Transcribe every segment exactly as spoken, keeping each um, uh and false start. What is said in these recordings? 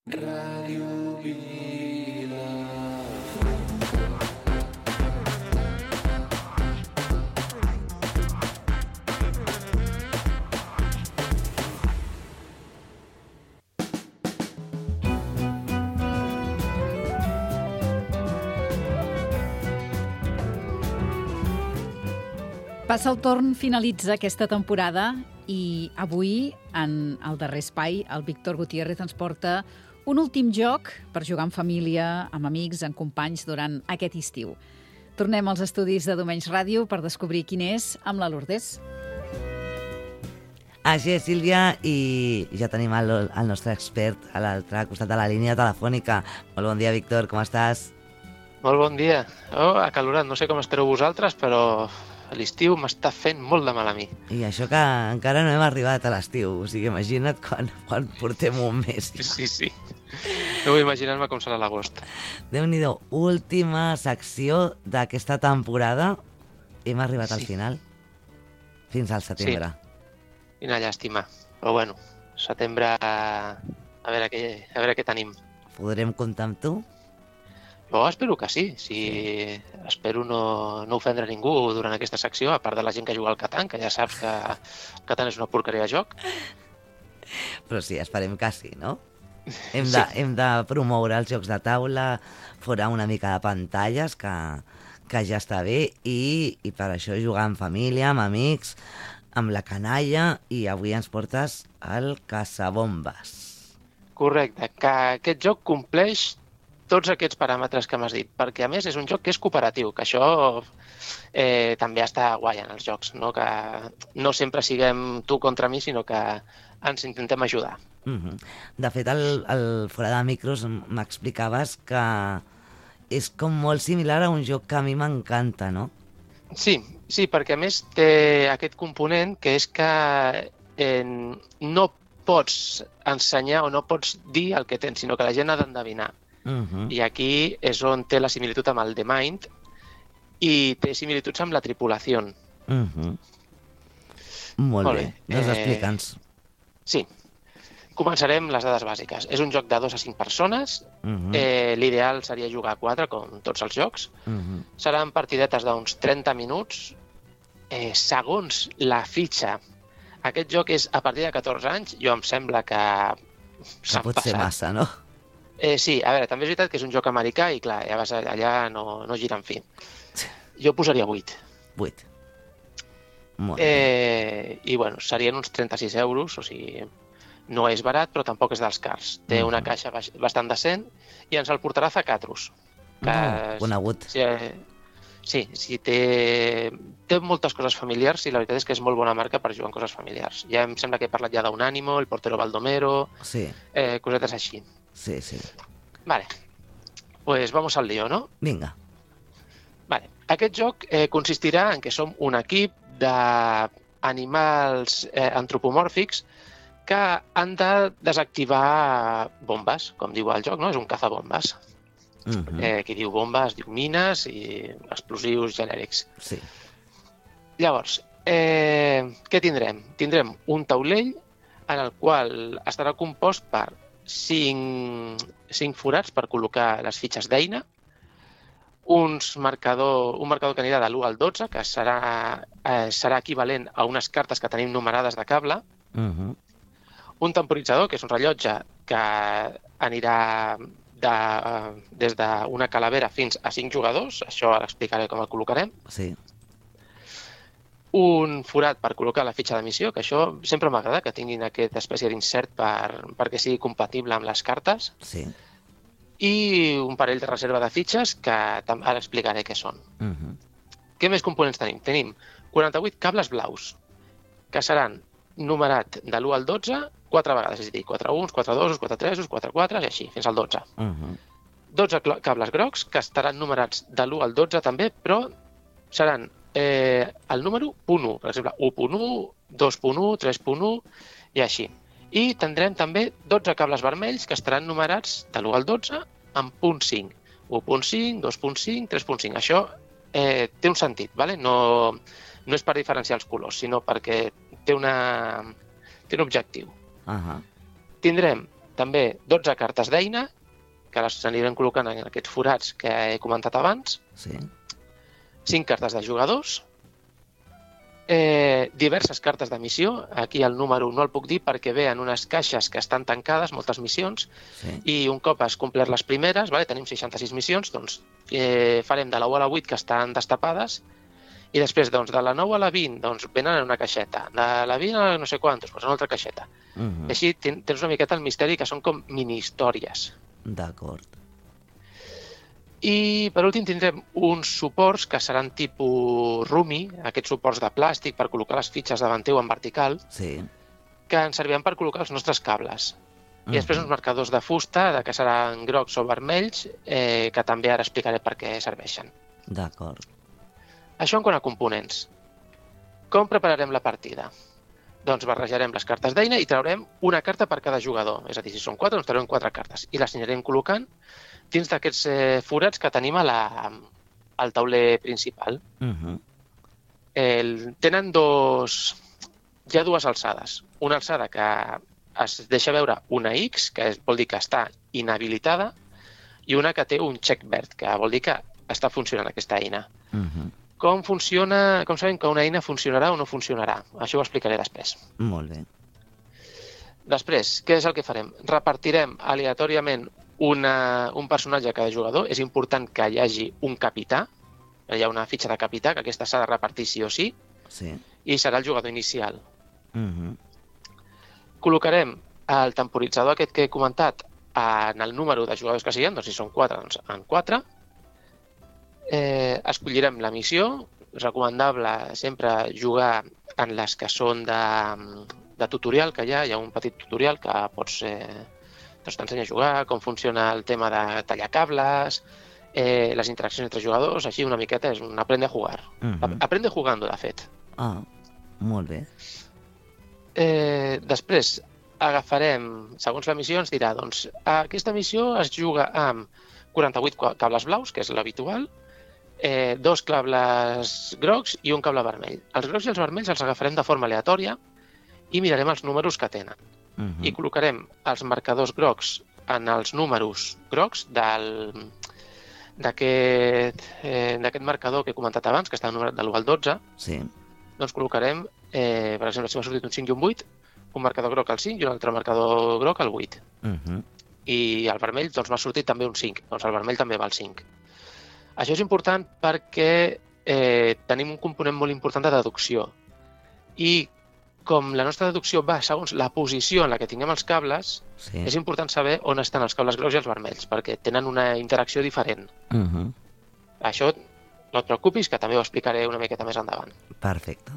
Ràdio Vila. Passa el torn, finalitza aquesta temporada i avui, en el darrer espai, el Víctor Gutiérrez ens porta un últim joc per jugar en família, amb amics, amb companys durant aquest estiu. Tornem als estudis de Domenys Ràdio per descobrir quin és amb la Lourdes. Així és, Sílvia, i ja tenim el, el nostre expert a l'altre costat de la línia telefònica. Molt bon dia, Víctor, com estàs? Molt bon dia. Oh, acalorat, no sé com estareu vosaltres, però l'estiu m'està fent molt de mal a mi. I això que encara no hem arribat a l'estiu, o sigui, imagina't quan, quan portem un mes. Ja. Sí, sí. No vull imaginar-me com serà l'agost. Déu-n'hi-do, última secció d'aquesta temporada. Hem arribat Sí. al final, fins al setembre. Quina llàstima. Però bueno, setembre, a veure què, a veure què tenim. Podrem comptar amb tu? Jo espero que sí. sí. Espero no, no ofendre ningú durant aquesta secció, a part de la gent que juga al Catan, que ja saps que el Catan és una porqueria de joc. Però sí, esperem que sí, no? Hem de, Sí. hem de promoure els jocs de taula, fora una mica de pantalles, que, que ja està bé, i, i per això jugar en família, amb amics, amb la canalla, i avui ens portes el Caçabombes. Correcte, que aquest joc compleix tots aquests paràmetres que m'has dit, perquè a més és un joc que és cooperatiu, que això eh, també està guai en els jocs, no? Que no sempre siguem tu contra mi, sinó que ens intentem ajudar. Uh-huh. De fet, el, el fora de micros m'explicaves que és com molt similar a un joc que a mi m'encanta, no? Sí, sí, perquè a més té aquest component que és que eh, no pots ensenyar o no pots dir el que tens, sinó que la gent ha d'endevinar. Uh-huh. I aquí és on té la similitud amb el The Mind i té similituds amb la tripulació. Uh-huh. Molt, Molt bé, bé. doncs Eh, explica'ns. Sí, començarem les dades bàsiques. És un joc de dos a cinc persones. Uh-huh. Eh, L'ideal seria jugar a quatre, com tots els jocs. Uh-huh. Seran partidetes d'uns trenta minuts. Eh, segons la fitxa, aquest joc és a partir de catorze anys. Jo em sembla que Que s'han pot ser passat. massa, no? Eh, sí, a veure, també és veritat que és un joc americà i clar, ja vas allà no, no gira en fi. Jo posaria vuit. Vuit. Molt bé. Eh, I bueno, serien uns trenta-sis euros, o sigui, no és barat, però tampoc és dels cars. Té una Mhm. caixa baix- bastant decent i ens el portarà Zacatros. Que No, conegut. Sí, eh, sí, sí té, té moltes coses familiars i la veritat és que és molt bona marca per jugar en coses familiars. Ja em sembla que he parlat ja d'un Animo, el Portero Baldomero, Sí, eh, cosetes així. sí, sí. Vale, pues vamos al lío, no? Vinga. Vale. Aquest joc eh, consistirà en que som un equip d'animals eh, antropomòrfics que han de desactivar bombes, com diu el joc, no? És un cazabombes. Uh-huh. Eh, qui diu bombes diu mines i explosius genèrics. Sí. Llavors, eh, què tindrem? Tindrem un taulell en el qual estarà compost per cinc, cinc forats per col·locar les fitxes d'eina, uns marcador, un marcador que anirà de l'u al dotze, que serà, eh, serà equivalent a unes cartes que tenim numerades de cable, Uh-huh. un temporitzador, que és un rellotge que anirà de, des d'una calavera fins a cinc jugadors, això ara explicaré com el col·locarem, Sí. un forat per col·locar la fitxa de missió, que això sempre m'agrada que tinguin aquesta espècie d'insert per, perquè sigui compatible amb les cartes, Sí. i un parell de reserva de fitxes que tam- ara explicaré què són. Uh-huh. Què més components tenim? Tenim quaranta-vuit cables blaus, que seran numerat de l'u al dotze quatre vegades, és a dir, quatre uns, quatre dos, quatre tres, quatre quatre i així, fins al dotze. Uh-huh. dotze cl- cables grocs, que estaran numerats de l'u al dotze també, però seran eh, el número punt u, per exemple, u punt u, dos punt u, tres punt u i així. I tindrem també dotze cables vermells que estaran numerats de l'u al dotze en punt cinc. u punt cinc, dos punt cinc, tres punt cinc. Això eh, té un sentit, ¿vale? No, no és per diferenciar els colors, sinó perquè té, una, té un objectiu. Uh-huh. Tindrem també dotze cartes d'eina, que les anirem col·locant en aquests forats que he comentat abans, Sí. cinc cartes de jugadors, eh, diverses cartes de missió. Aquí el número no el puc dir perquè ve en unes caixes que estan tancades, moltes missions, Sí. i un cop has complert les primeres, vale, tenim seixanta-sis missions, doncs eh, farem de la u a la vuit, que estan destapades, i després doncs, de la nou a la vint doncs, venen en una caixeta, de la vint a la no sé quantos, doncs en una altra caixeta. Mhm. I així ten- tens una miqueta el misteri, que són com mini-històries. D'acord. I per últim tindrem uns suports que seran tipus Rumi, aquests suports de plàstic per col·locar les fitxes davant teu en vertical, Sí. que ens serviran per col·locar els nostres cables. I Mhm. després uns marcadors de fusta, de que seran grocs o vermells, eh, que també ara explicaré per què serveixen. D'acord. Això en quant a components. Com prepararem la partida? Doncs barrejarem les cartes d'eina i traurem una carta per cada jugador. És a dir, si són quatre, doncs traurem quatre cartes. I les anirem col·locant dins d'aquests eh, forats que tenim a la, al tauler principal. Mhm. El, tenen dos... Hi ha dues alçades. Una alçada que es deixa veure una X, que és, vol dir que està inhabilitada, i una que té un check verd, que vol dir que està funcionant aquesta eina. Mhm. Com funciona, com sabem que una eina funcionarà o no funcionarà? Això ho explicaré després. Molt bé. Després, què és el que farem? Repartirem aleatòriament una, un personatge a cada jugador. És important que hi hagi un capità. Hi ha una fitxa de capità, que aquesta s'ha de repartir sí o sí, Sí. i serà el jugador inicial. Mhm. Col·locarem el temporitzador aquest que he comentat en el número de jugadors que siguin, doncs si són quatre, doncs en quatre. Eh, escollirem la missió. És recomanable sempre jugar en les que són de, de tutorial que hi ha. Hi ha un petit tutorial que pots eh, doncs t'ensenya a jugar, com funciona el tema de tallar cables, eh, les interaccions entre jugadors, així una miqueta és un aprende a jugar. Mhm. Aprende jugando, de fet. Ah, molt bé. Eh, després agafarem, segons la missió ens dirà, doncs aquesta missió es juga amb quaranta-vuit cables blaus, que és l'habitual, eh, dos cables grocs i un cable vermell. Els grocs i els vermells els agafarem de forma aleatòria i mirarem els números que tenen. Mhm. I col·locarem els marcadors grocs en els números grocs del d'aquest eh, d'aquest marcador que he comentat abans, que està numerat de l'u al dotze, Sí. doncs col·locarem, eh, per exemple, si m'ha sortit un cinc i un vuit, un marcador groc al cinc i un altre marcador groc al vuit. Mhm. I el vermell doncs, m'ha sortit també un cinc, doncs el vermell també va al cinc. Això és important perquè eh, tenim un component molt important de deducció. I com la nostra deducció va segons la posició en la que tinguem els cables, Sí. és important saber on estan els cables grocs i els vermells, perquè tenen una interacció diferent. Mhm. Això no et preocupis, que també ho explicaré una miqueta més endavant. Perfecte.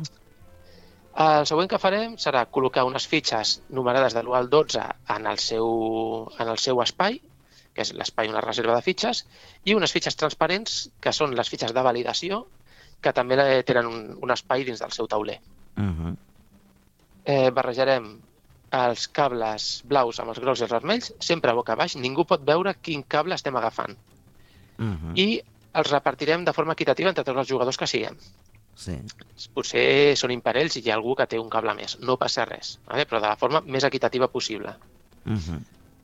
El següent que farem serà col·locar unes fitxes numerades de l'u al dotze en el seu, en el seu espai, que és l'espai una reserva de fitxes, i unes fitxes transparents, que són les fitxes de validació, que també tenen un, un espai dins del seu tauler. Mhm. Eh, barrejarem els cables blaus amb els grocs i els vermells, sempre boca baix, ningú pot veure quin cable estem agafant. Mhm. I els repartirem de forma equitativa entre tots els jugadors que siguem. Sí. Potser són imparells i hi ha algú que té un cable més. No passa res, vale? Però de la forma més equitativa possible. Mhm.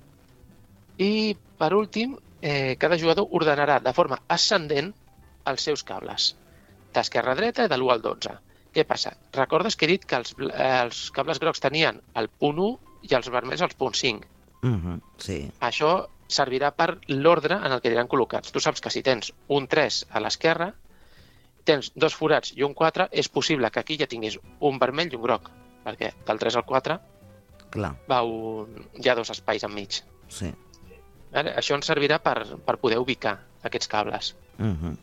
I, per últim, eh, cada jugador ordenarà de forma ascendent els seus cables, d'esquerra a dreta i de l'u al dotze. Què passa? Recordes que he dit que els, bl- eh, els cables grocs tenien el punt u i els vermells el punt cinc. Mhm. Sí. Això servirà per l'ordre en el que aniran col·locats. Tu saps que si tens un tres a l'esquerra, tens dos forats i un quatre, és possible que aquí ja tinguis un vermell i un groc, perquè del tres al quatre Clar. va un... hi ha dos espais enmig. Sí. Vale? Això ens servirà per, per poder ubicar aquests cables. Mhm.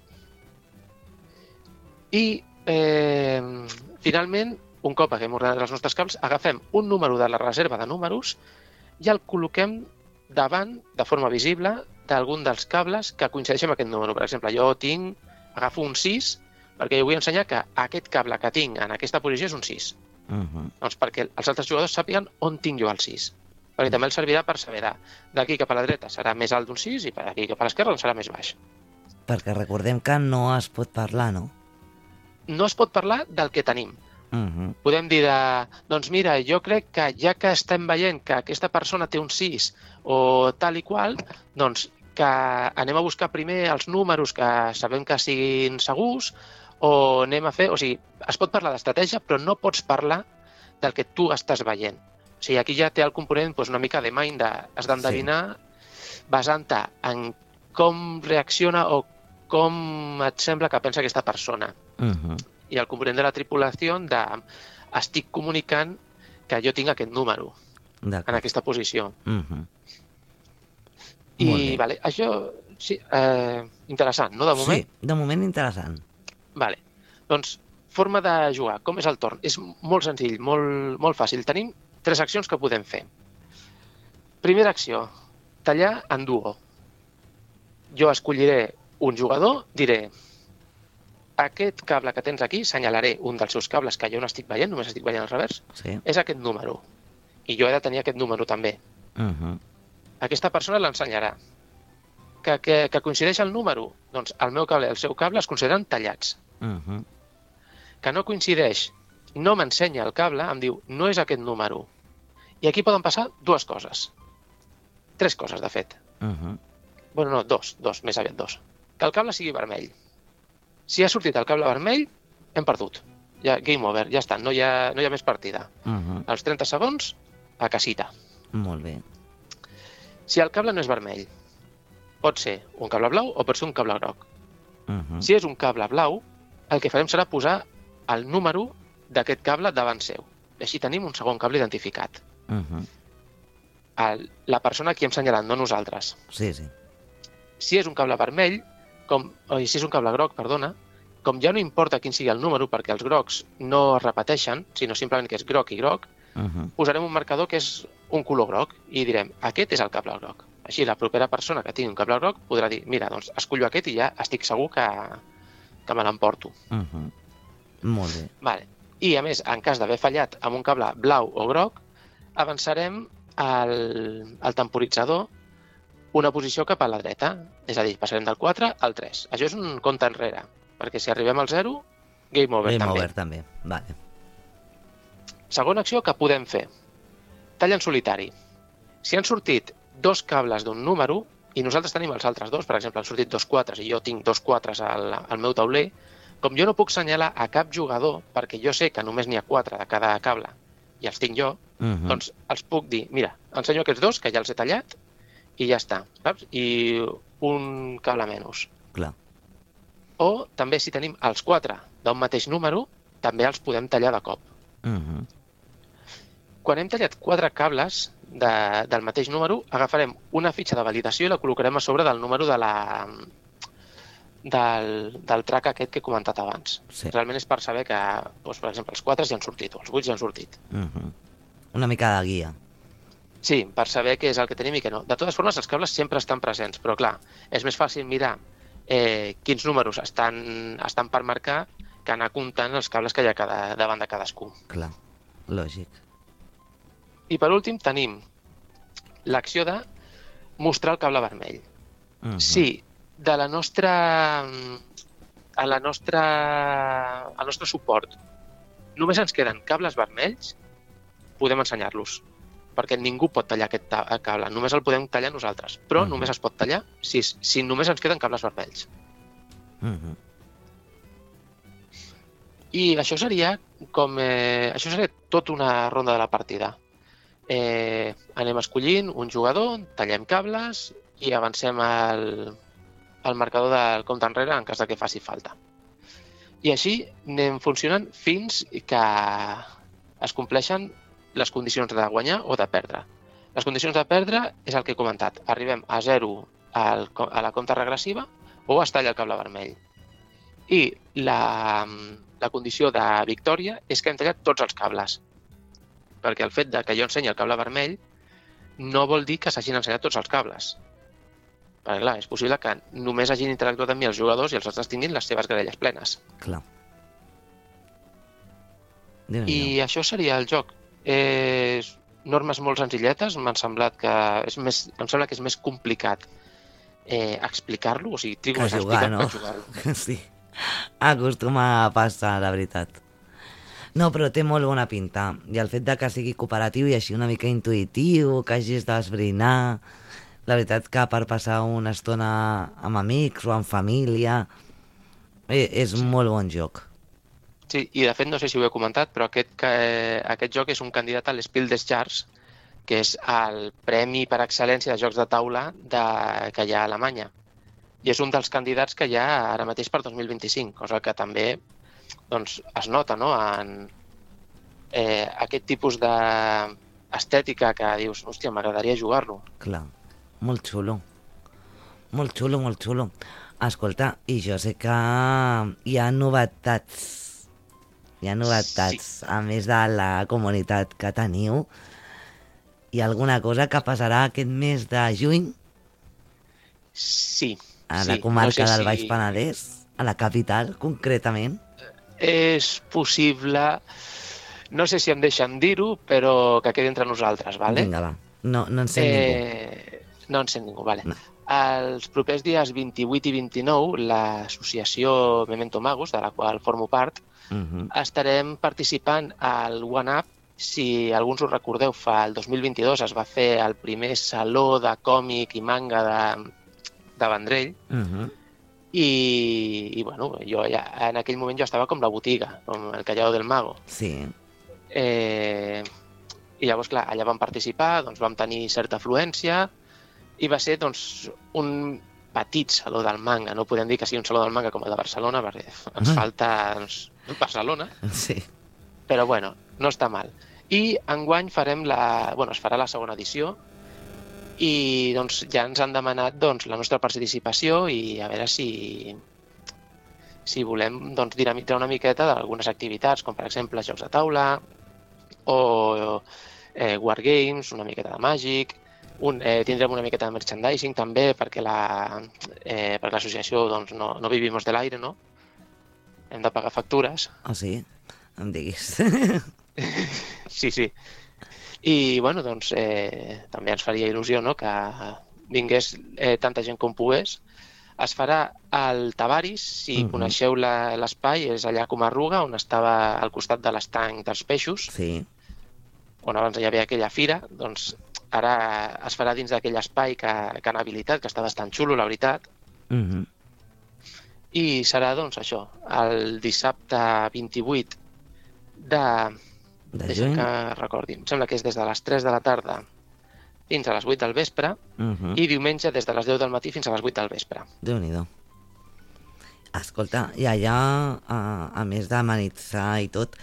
I, eh, finalment, un cop haguem ordenat els nostres cables, agafem un número de la reserva de números i el col·loquem davant, de forma visible, d'algun dels cables que coincideixen amb aquest número. Per exemple, jo tinc, agafo un sis, perquè jo vull ensenyar que aquest cable que tinc en aquesta posició és un sis. Mhm. Doncs perquè els altres jugadors sàpiguen on tinc jo el sis. Perquè també els servirà per saber de- d'aquí cap a la dreta serà més alt d'un sis i per aquí cap a l'esquerra doncs serà més baix. Perquè recordem que no es pot parlar, no? No es pot parlar del que tenim. Mhm. Podem dir de, doncs mira, jo crec que ja que estem veient que aquesta persona té un sis o tal i qual, doncs que anem a buscar primer els números que sabem que siguin segurs o anem a fer... O sigui, es pot parlar d'estratègia, però no pots parlar del que tu estàs veient. O sigui, aquí ja té el component doncs, una mica de mind, de, has d'endevinar sí. basant-te en com reacciona o com et sembla que pensa aquesta persona. Mhm. I el component de la tripulació de estic comunicant que jo tinc aquest número en D'acord. aquesta posició. Mhm. I Molt bé. vale, això sí, eh, interessant, no, de moment? Sí, de moment interessant. Vale. Doncs, forma de jugar. Com és el torn? És molt senzill, molt, molt fàcil. Tenim tres accions que podem fer. Primera acció, tallar en duo. Jo escolliré un jugador, diré aquest cable que tens aquí, senyalaré un dels seus cables que jo no estic veient, només estic veient al revers, Sí. és aquest número. I jo he de tenir aquest número també. Mhm. Aquesta persona l'ensenyarà. Que, que, que coincideix el número? Doncs el meu cable i el seu cable es consideren tallats. Mhm. Que no coincideix, no m'ensenya el cable, em diu, no és aquest número. I aquí poden passar dues coses. Tres coses, de fet. Mhm. Bueno, no, dos, dos, més aviat dos. Que el cable sigui vermell. Si ha sortit el cable vermell, hem perdut. Ja, game over, ja està, no hi ha, no hi ha més partida. Mhm. Als trenta segons, a casita. Molt bé. Si el cable no és vermell, pot ser un cable blau o pot ser un cable groc. Mhm. Si és un cable blau, el que farem serà posar el número d'aquest cable davant seu. I així tenim un segon cable identificat. Mhm. El, la persona a qui hem senyalat, no nosaltres. Sí, sí. Si és un cable vermell, com, oi, si és un cable groc, perdona, com ja no importa quin sigui el número, perquè els grocs no es repeteixen, sinó simplement que és groc i groc, Mhm. posarem un marcador que és un color groc i direm, aquest és el cable groc. Així la propera persona que tingui un cable groc podrà dir, mira, doncs escollo aquest i ja estic segur que, que me l'emporto. Mhm. Molt bé. Vale. I, a més, en cas d'haver fallat amb un cable blau o groc, avançarem al, al temporitzador una posició cap a la dreta. És a dir, passarem del quatre al tres. Això és un compte enrere, perquè si arribem al zero, game over Game també. over també. Vale. Segona acció que podem fer. Tall en solitari. Si han sortit dos cables d'un número i nosaltres tenim els altres dos, per exemple, han sortit dos quatres i jo tinc dos quatres al, al meu tauler, com jo no puc senyalar a cap jugador, perquè jo sé que només n'hi ha quatre de cada cable i els tinc jo, Mhm. doncs els puc dir, mira, ensenyo aquests dos, que ja els he tallat, i ja està, saps? I un cable menys. Clar. O també si tenim els quatre d'un mateix número, també els podem tallar de cop. Mhm. Quan hem tallat quatre cables de, del mateix número, agafarem una fitxa de validació i la col·locarem a sobre del número de la, del, del track aquest que he comentat abans. Sí. Realment és per saber que, doncs, per exemple, els quatre ja han sortit o els vuit ja han sortit. Mhm. Una mica de guia. Sí, per saber què és el que tenim i què no. De totes formes, els cables sempre estan presents, però clar, és més fàcil mirar eh, quins números estan, estan per marcar que anar comptant els cables que hi ha cada, davant de cadascú. Clar. Lògic. I per últim tenim l'acció de mostrar el cable vermell. Mhm. Si de la nostra, a la nostra, al nostre suport només ens queden cables vermells, podem ensenyar-los, perquè ningú pot tallar aquest ta- cable, només el podem tallar nosaltres, però Mhm. només es pot tallar si, si només ens queden cables vermells. Mhm. I això seria com eh, això seria tot una ronda de la partida. Eh, anem escollint un jugador, tallem cables i avancem al, al marcador del compte enrere en cas de que faci falta. I així anem funcionant fins que es compleixen les condicions de guanyar o de perdre. Les condicions de perdre és el que he comentat. Arribem a zero al, a la compta regressiva o es talla el cable vermell. I la, la condició de victòria és que hem tallat tots els cables. Perquè el fet de que jo ensenyi el cable vermell no vol dir que s'hagin ensenyat tots els cables. Perquè clar, és possible que només hagin interactuat amb mi els jugadors i els altres tinguin les seves graelles plenes. Clar. I Déu-n'hi-do. això seria el joc. Eh, normes molt senzilletes, m'han semblat que és més, em sembla que és més complicat eh, explicar-lo, o sigui, trigo Que més a jugar, explicar no? que jugar-lo. Sí. Acostuma a passar, la veritat. No, però té molt bona pinta. I el fet de que sigui cooperatiu i així una mica intuïtiu, que hagis d'esbrinar... La veritat que per passar una estona amb amics o amb família eh, és un molt bon joc. Sí, i de fet no sé si ho he comentat, però aquest, que, aquest joc és un candidat a l'Spiel des Jahres, que és el premi per excel·lència de jocs de taula de, que hi ha a Alemanya. I és un dels candidats que hi ha ara mateix per dos mil vint-i-cinc, cosa que també doncs, es nota, no?, en eh, aquest tipus d'estètica que dius, hòstia, m'agradaria jugar-lo. Clar, molt xulo. Molt xulo, molt xulo. Escolta, i jo sé que hi ha novetats. Hi ha novetats, sí. A més de la comunitat que teniu. Hi ha alguna cosa que passarà aquest mes de juny? Sí. A la sí. comarca no sé del si... Baix Penedès, a la capital, concretament? És possible... No sé si em deixen dir-ho, però que quedi entre nosaltres, vale? Vinga, va. No, no en sent eh... ningú. No en sent ningú, vale. No. Els propers dies vint-i-vuit i vint-i-nou, l'associació Memento Magus, de la qual formo part, Uh-huh. estarem participant al One Up. Si alguns us recordeu, fa el dos mil vint-i-dos es va fer el primer saló de còmic i manga de, de Vendrell. Uh-huh. I, i bueno, jo ja, en aquell moment jo estava com la botiga, com el Callao del Mago. Sí. Eh, I llavors, clar, allà vam participar, doncs vam tenir certa afluència i va ser doncs, un petit saló del manga. No podem dir que sigui un saló del manga com el de Barcelona, perquè ens falta doncs, Barcelona, Sí. però bueno, no està mal. I enguany farem la, bueno, es farà la segona edició i doncs, ja ens han demanat doncs, la nostra participació i a veure si, si volem doncs, dinamitzar una miqueta d'algunes activitats, com per exemple jocs de taula o eh, wargames, una miqueta de màgic, un, eh, tindrem una miqueta de merchandising també perquè la, eh, perquè l'associació doncs, no, no vivimos de l'aire, no? Hem de pagar factures. Oh, sí? Em diguis. Sí, sí. I, bueno, doncs, eh, també ens faria il·lusió, no?, que vingués eh, tanta gent com pogués. Es farà al Tavaris, si uh-huh. coneixeu la, l'espai, és allà a Comarruga, on estava al costat de l'estany dels peixos, Sí. on abans hi havia aquella fira, doncs ara es farà dins d'aquell espai que, que han habilitat, que està bastant xulo, la veritat. Uh-huh. I serà, doncs, això, el dissabte vint-i-vuit de... De Deixa juny? que recordi. Em sembla que és des de les tres de la tarda fins a les vuit del vespre Uh-huh. i diumenge des de les deu del matí fins a les vuit del vespre. Déu-n'hi-do. Escolta, i allà, a, a més d'amenitzar i tot,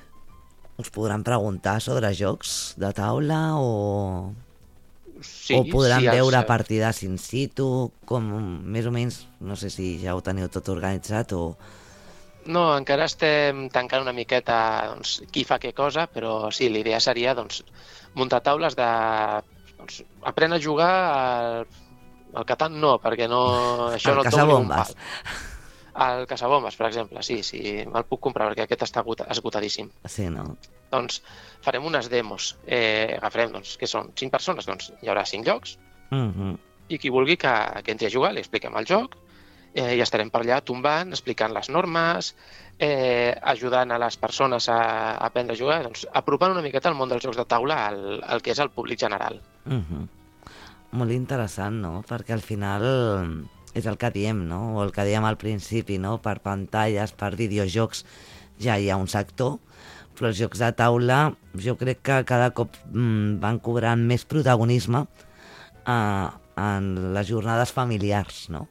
us podran preguntar sobre jocs de taula o... Sí, o podran sí, veure els, partides in situ, com més o menys, no sé si ja ho teniu tot organitzat o... No, encara estem tancant una miqueta doncs, qui fa què cosa, però sí, l'idea seria doncs, muntar taules de... Doncs, aprèn a jugar al, al Catan, no, perquè no... Això El no et dona ni un caçabombes. pal. El caçabombes, per exemple, sí, sí, me'l puc comprar perquè aquest està agut- esgotadíssim. Sí, no? Doncs farem unes demos. Eh, agafarem, doncs, que són cinc persones, doncs hi haurà cinc jocs, Uh-huh. i qui vulgui que, que entri a jugar, li expliquem el joc, eh, i estarem per allà tombant, explicant les normes, eh, ajudant a les persones a, a aprendre a jugar, doncs apropant una miqueta el món dels jocs de taula al, al que és el públic general. Uh-huh. Molt interessant, no? Perquè al final és el que diem, no? O el que diem al principi, no? Per pantalles, per videojocs, ja hi ha un sector, però els jocs de taula jo crec que cada cop mm, van cobrant més protagonisme eh, en les jornades familiars, no?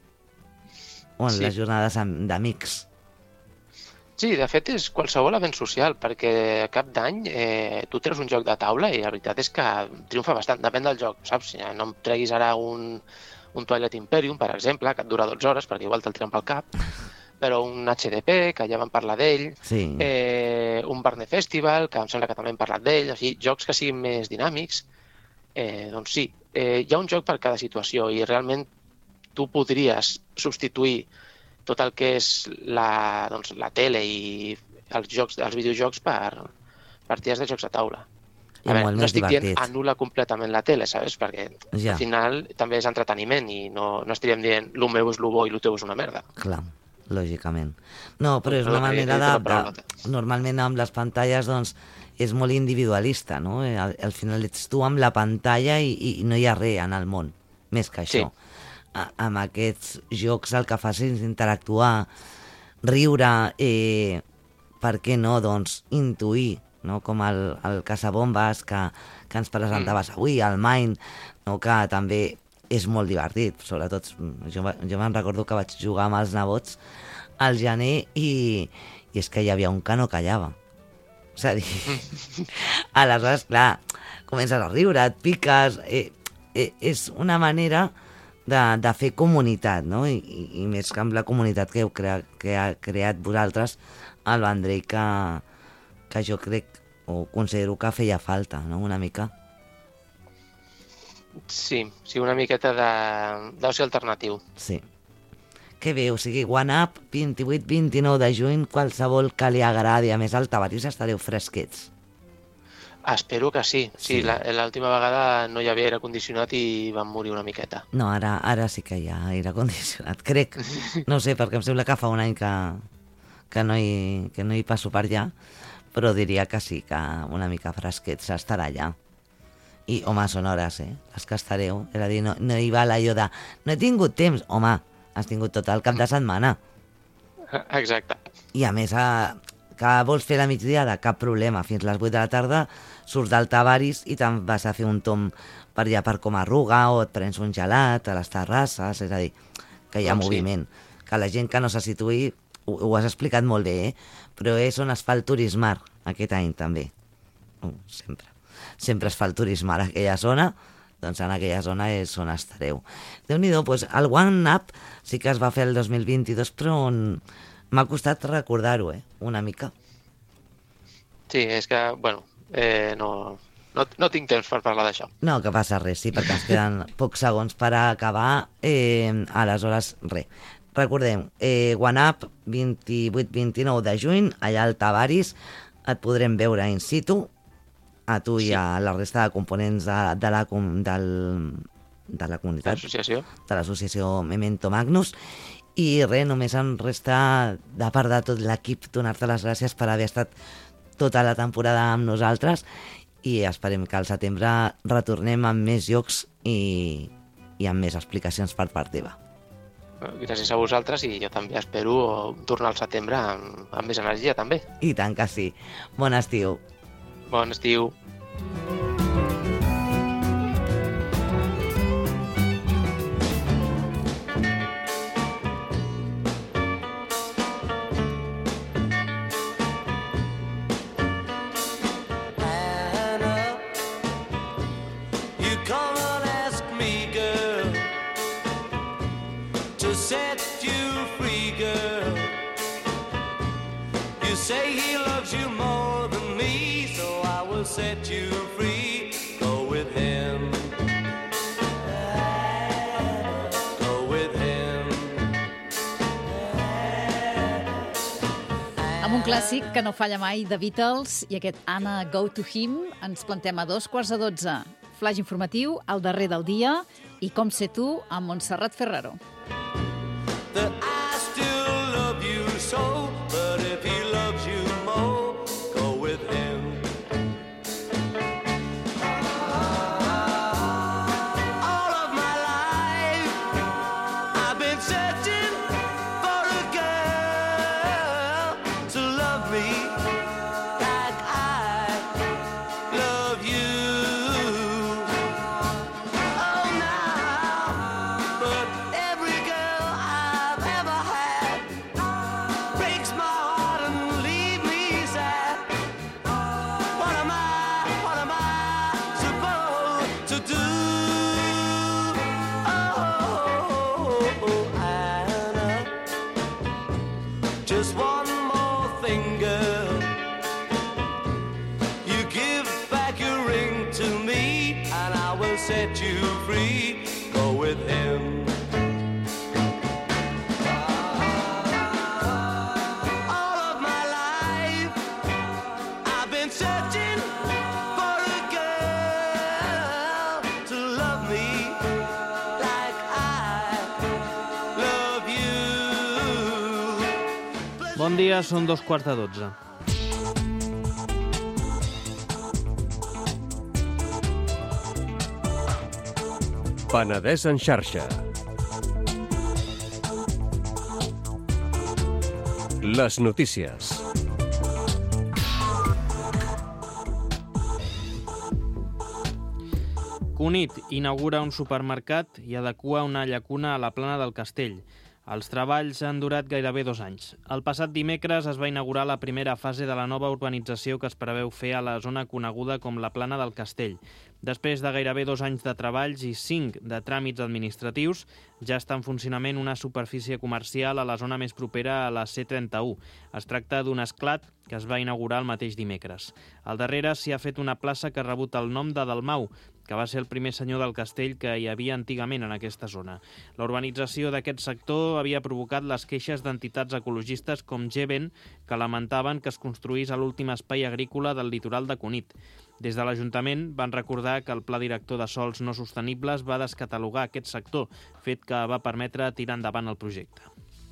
O en Sí. les jornades am- d'amics. Sí, de fet és qualsevol event social, perquè a cap d'any eh, tu treus un joc de taula i la veritat és que triomfa bastant, depèn del joc, saps? No em treguis ara un, un Twilight Imperium, per exemple, que et dura dotze hores, perquè igual te'l tiren pel cap, però un H D P, que ja vam parlar d'ell, Sí. eh, un Barne Festival, que em sembla que també hem parlat d'ell, o sigui, jocs que siguin més dinàmics, eh, doncs sí, eh, hi ha un joc per cada situació i realment tu podries substituir tot el que és la, doncs, la tele i els, jocs, els videojocs per partides de jocs de taula. I A veure, molt no més estic dient divertit. anul·la completament la tele, saps? Perquè Ja. al final també és entreteniment i no, no estaríem dient lo meu és lo bo i lo teu és una merda. Clar, lògicament. No, però és No, una no, manera he dit de... la paraula. de normalment amb les pantalles, doncs, és molt individualista, no? Al, al final ets tu amb la pantalla i, i no hi ha res en el món, més que això. Sí. A, amb aquests jocs el que fas és interactuar, riure, eh, per què no, doncs, intuir, no? Com el, el Caçabombes que, que ens presentaves mm. avui, el Mine, no? Que també és molt divertit, sobretot jo, jo me'n recordo que vaig jugar amb els nebots al gener i, i és que hi havia un que no callava. És a dir, aleshores, clar, comences a riure, et piques, eh, eh, és una manera de, de fer comunitat, no? I, i, i més que amb la comunitat que heu crea, que ha creat vosaltres, el Vendrell, que, que jo crec o considero que feia falta, no?, una mica. Sí, sí, una miqueta de d'oci alternatiu. Sí. Que bé, o sigui, One Up, vint-i-vuit vint-i-nou de juny, qualsevol que li agradi. A més, al Tabarís estareu fresquets. Espero que sí. Sí, Sí. la- l'última vegada no hi havia aire condicionat i vam morir una miqueta. No, ara, ara sí que hi ha aire condicionat, crec. No sé, perquè em sembla que fa un any que, que, no, hi, que no hi passo per allà, però diria que sí, que una mica fresquets estarà allà. I, home, són hores, eh? Les que estareu. És a dir, no, no hi va allò de... No he tingut temps. Home, has tingut tot el cap de setmana. Exacte. I a més, a, que vols fer la migdiada, cap problema. Fins les vuit de la tarda surts del Tabarís i te'n vas a fer un tom per allà per com arruga o et prens un gelat a les terrasses. És a dir, que hi ha Doncs sí. moviment. Que la gent que no se situï, ho, ho has explicat molt bé, eh? Però és on es fa el turismar aquest any també. Uh, sempre. Sempre es fa el turismar a aquella zona, doncs en aquella zona és on estareu. Déu-n'hi-do, doncs el One Up sí que es va fer el dos mil vint-i-dos, però on... m'ha costat recordar-ho, eh? Una mica. Sí, és que, bueno, eh, no, no, no tinc temps per parlar d'això. No, que passa res, sí, perquè ens queden pocs segons per acabar. Eh, aleshores, res. Recordem, eh, One Up, vint-i-vuit vint-i-nou de juny, allà al Tabarís, et podrem veure in situ, a tu i Sí. a la resta de components de, de, la, com- del, de la comunitat, L'associació. de l'associació Memento Magnus. I res, només em resta, de part de tot l'equip, donar-te les gràcies per haver estat tota la temporada amb nosaltres i esperem que al setembre retornem amb més jocs i, i amb més explicacions per part teva. Gràcies a vosaltres i jo també espero tornar al setembre amb, amb més energia també. I tant que sí. Bon estiu. Bon estiu. Anna, you come and ask me, girl, to set you free, girl. You say he loves you more than me, so I will set you free. Go with him. Go with him. Amb un clàssic que no falla mai de Beatles i aquest Anna Go to Him ens plantem a dos quarts de dotze. Flash informatiu, al darrer del dia i Com sé tu, amb Montserrat Ferraro. That I still love you so, but if he loves you more, go with him. All of my life, I've been searching for a girl to love me like I love you. Oh, now, but every girl I've ever had breaks my heart and leave me sad. What am I, what am I supposed to do? Oh, Anna, just one more thing, girl. You give back your ring to me, and I will set you free. Go with him. All of my life, I've been searching for a girl to love me like I love you. Bon dia, són dos quarts de dotze. Penedès en xarxa. Les notícies. Cunit inaugura un supermercat i adequa una llacuna a la plana del Castell. Els treballs han durat gairebé dos anys. El passat dimecres es va inaugurar la primera fase de la nova urbanització que es preveu fer a la zona coneguda com la Plana del Castell. Després de gairebé dos anys de treballs i cinc de tràmits administratius, ja està en funcionament una superfície comercial a la zona més propera a la C trenta-u. Es tracta d'un esclat que es va inaugurar el mateix dimecres. Al darrere s'hi ha fet una plaça que ha rebut el nom de Dalmau, que va ser el primer senyor del castell que hi havia antigament en aquesta zona. La urbanització d'aquest sector havia provocat les queixes d'entitats ecologistes com Geben, que lamentaven que es construís a l'últim espai agrícola del litoral de Cunit. Des de l'Ajuntament van recordar que el Pla Director de Sols No Sostenibles va descatalogar aquest sector, fet que va permetre tirar endavant el projecte.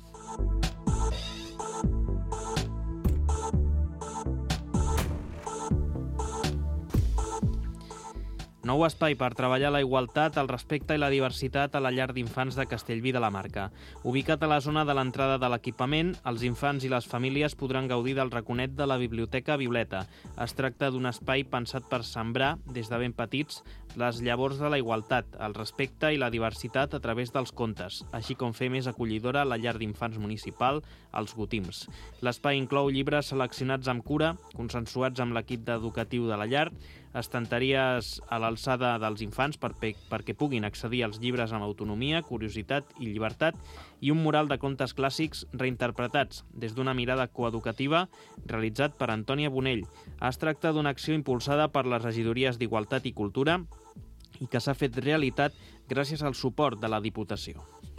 Nou espai per treballar la igualtat, el respecte i la diversitat a la llar d'infants de Castellví de la Marca. Ubicat a la zona de l'entrada de l'equipament, els infants i les famílies podran gaudir del raconet de la Biblioteca Violeta. Es tracta d'un espai pensat per sembrar, des de ben petits, les llavors de la igualtat, el respecte i la diversitat a través dels contes, així com fer més acollidora la llar d'infants municipal, els Gotims. L'espai inclou llibres seleccionats amb cura, consensuats amb l'equip educatiu de la llar, estanteries a l'alçada dels infants per, perquè puguin accedir als llibres amb autonomia, curiositat i llibertat i un mural de contes clàssics reinterpretats des d'una mirada coeducativa realitzat per Antònia Bonell. Es tracta d'una acció impulsada per les regidories d'Igualtat i Cultura i que s'ha fet realitat gràcies al suport de la Diputació.